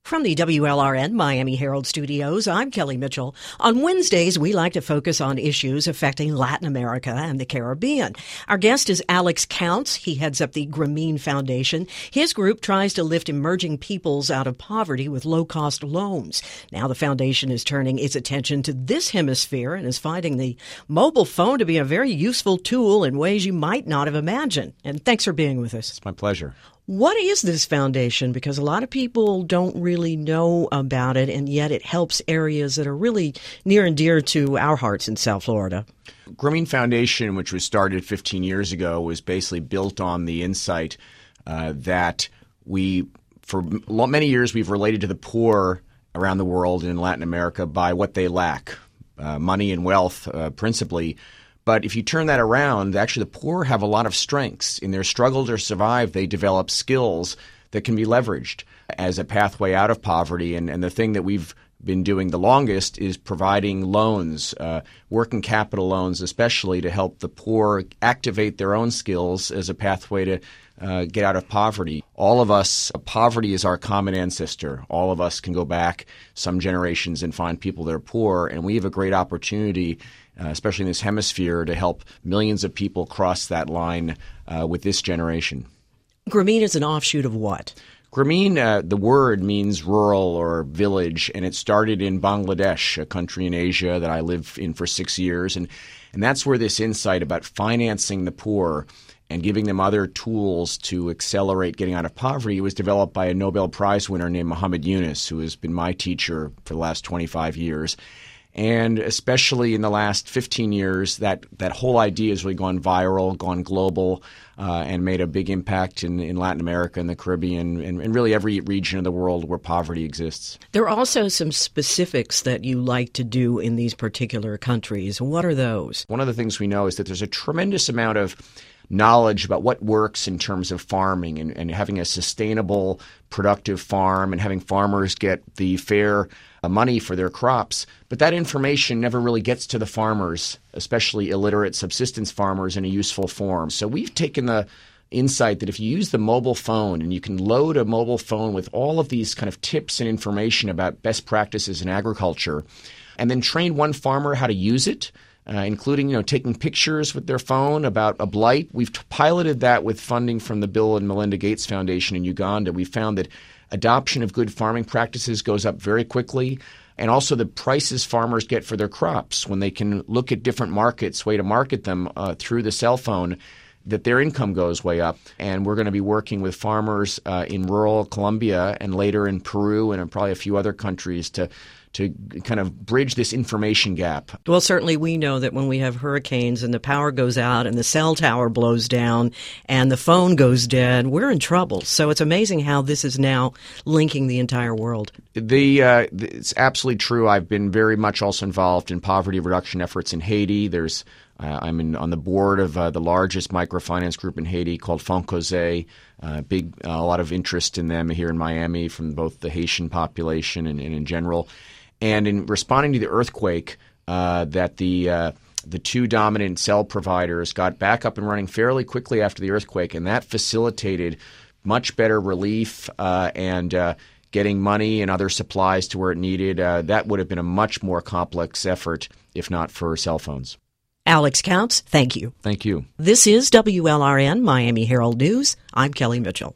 From the WLRN Miami Herald Studios, I'm Kelly Mitchell. On Wednesdays, we like to focus on issues affecting Latin America and the Caribbean. Our guest is Alex Counts. He heads up the Grameen Foundation. His group tries to lift emerging peoples out of poverty with low-cost loans. Now the foundation is turning its attention to this hemisphere and is finding the mobile phone to be a very useful tool in ways you might not have imagined. And thanks for being with us. It's my pleasure. What is this foundation? Because a lot of people don't really know about it, and yet it helps areas that are really near and dear to our hearts in South Florida. Grameen Foundation, which was started 15 years ago, was basically built on the insight that for many years, we've related to the poor around the world and in Latin America by what they lack, money and wealth principally. But if you turn that around, actually the poor have a lot of strengths. In their struggle to survive, they develop skills that can be leveraged as a pathway out of poverty. And the thing that we've been doing the longest is providing loans, working capital loans especially, to help the poor activate their own skills as a pathway to get out of poverty. All of us, poverty is our common ancestor. All of us can go back some generations and find people that are poor, and we have a great opportunity, especially in this hemisphere, to help millions of people cross that line with this generation. Grameen is an offshoot of what? Grameen, the word means rural or village, and it started in Bangladesh, a country in Asia that I lived in for 6 years. And that's where this insight about financing the poor and giving them other tools to accelerate getting out of poverty was developed by a Nobel Prize winner named Muhammad Yunus, who has been my teacher for the last 25 years. And especially in the last 15 years, that whole idea has really gone viral, gone global, and made a big impact in Latin America and the Caribbean and really every region of the world where poverty exists. There are also some specifics that you like to do in these particular countries. What are those? One of the things we know is that there's a tremendous amount of knowledge about what works in terms of farming and having a sustainable, productive farm and having farmers get the fair money for their crops. But that information never really gets to the farmers, especially illiterate subsistence farmers, in a useful form. So we've taken the insight that if you use the mobile phone and you can load a mobile phone with all of these kind of tips and information about best practices in agriculture, and then train one farmer how to use it, including taking pictures with their phone about a blight. We've piloted that with funding from the Bill and Melinda Gates Foundation in Uganda. We found that adoption of good farming practices goes up very quickly, and also the prices farmers get for their crops when they can look at different markets, way to market them through the cell phone, that their income goes way up. And we're going to be working with farmers in rural Colombia and later in Peru and in probably a few other countries to kind of bridge this information gap. Well, certainly we know that when we have hurricanes and the power goes out and the cell tower blows down and the phone goes dead, we're in trouble. So it's amazing how this is now linking the entire world. It's absolutely true. I've been very much also involved in poverty reduction efforts in Haiti. I'm on the board of the largest microfinance group in Haiti called Fonds Causé. A lot of interest in them here in Miami from both the Haitian population and in general. And in responding to the earthquake, that the two dominant cell providers got back up and running fairly quickly after the earthquake, and that facilitated much better relief and getting money and other supplies to where it needed. That would have been a much more complex effort if not for cell phones. Alex Counts, thank you. Thank you. This is WLRN Miami Herald News. I'm Kelly Mitchell.